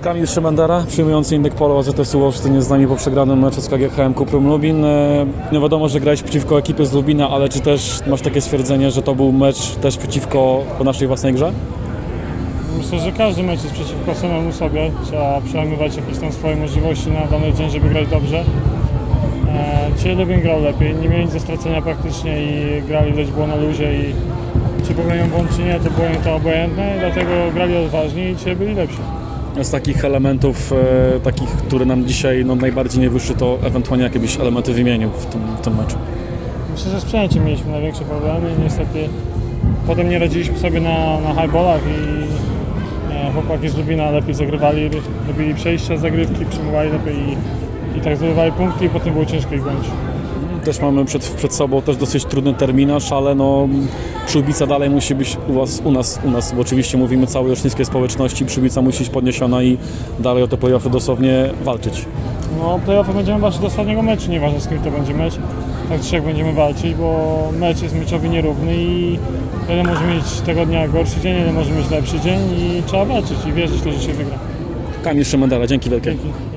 Kamil Szymandara, przyjmujący Indyk Polo AZS-u Olsztyn, z nami po przegranym meczu z KGHM Kuprum Lubin. No wiadomo, że grałeś przeciwko ekipie z Lubina, ale czy też masz takie stwierdzenie, że to był mecz też przeciwko naszej własnej grze? Myślę, że każdy mecz jest przeciwko samemu sobie. Trzeba przełamywać jakieś tam swoje możliwości na dany dzień, żeby grać dobrze. Dzisiaj Lubin grał lepiej, nie mieli nic do stracenia praktycznie i grali, widać było na luzie i czy popełnią błąd czy nie, to było im to obojętne, dlatego grali odważnie i dzisiaj byli lepsi. Z takich elementów, takich, które nam dzisiaj najbardziej nie wyszły, to ewentualnie jakieś elementy wymienił w tym meczu. Myślę, że z przejęciem mieliśmy największe problemy i niestety potem nie radziliśmy sobie na highballach i chłopaki z Lubina lepiej zagrywali, robili przejścia z zagrywki, przyjmowali lepiej i tak zdobywali punkty i potem było ciężko ich gonić. Też mamy przed sobą też dosyć trudny terminarz, ale przyłbica dalej musi być u nas, bo oczywiście mówimy całej olsztyńskiej społeczności, przyłbica musi być podniesiona i dalej o te play-offy dosłownie walczyć. No play-offy będziemy walczyć do ostatniego meczu, nieważne z kim to będzie mecz, tak czy jak będziemy walczyć, bo mecz jest meczowi nierówny i jeden może mieć tego dnia gorszy dzień, jeden może mieć lepszy dzień i trzeba walczyć i wierzyć w to, że się wygra. Kamil Szymandara, dzięki wielkie. Dzięki.